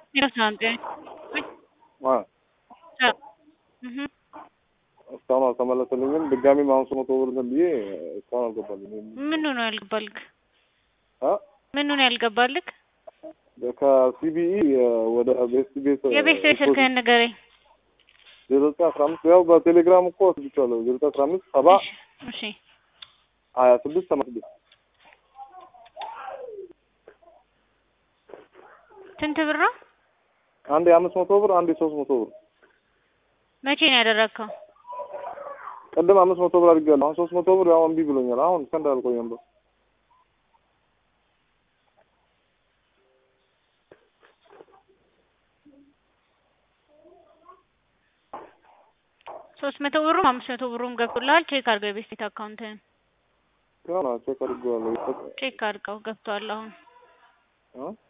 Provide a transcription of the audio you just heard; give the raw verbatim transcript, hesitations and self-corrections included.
Interessante. አ አዎ እህ እስካሁን አልተመለሰልኝም። ድጋሚ አምስት መቶ ብር ዝም ብዬ እስካሁን አልገባልኝም። ምኑ ነው ያልገባልክ? አ ምኑ ነው ያልገባልክ? ከሲቢኢ ወደ ቤስት ቤት የቤት ስልክህን ንገረኝ። ዜሮ ዘጠኝ አስራ አምስት ያው በቴሌግራም እኮ ወስድቻለሁ። ዜሮ ዘጠኝ አስራ አምስት ሰባ እሺ ሀያ ስድስት ሰማንያ ስድስት ስንት ብር ነው? አንዴ አምስት መቶ ብር አንዴ ሶስት መቶ ብር። መቼ ነው ያደረግከው? ቀደም አምስት መቶ ብር አድርጌያለሁ። አሁን ሶስት መቶ ብር ያው እምቢ ብሎኛል። አሁን እስከ እንዳልቆየም ነው ሶስት መቶ ብሩም አምስት መቶ ብሩም ገብቶልሃል? ቼክ አድርገው የቤት አካውንትህን። ገና ቼክ አድርጌዋለሁ። ቼክ አድርገው ገብቷል አሁን። አ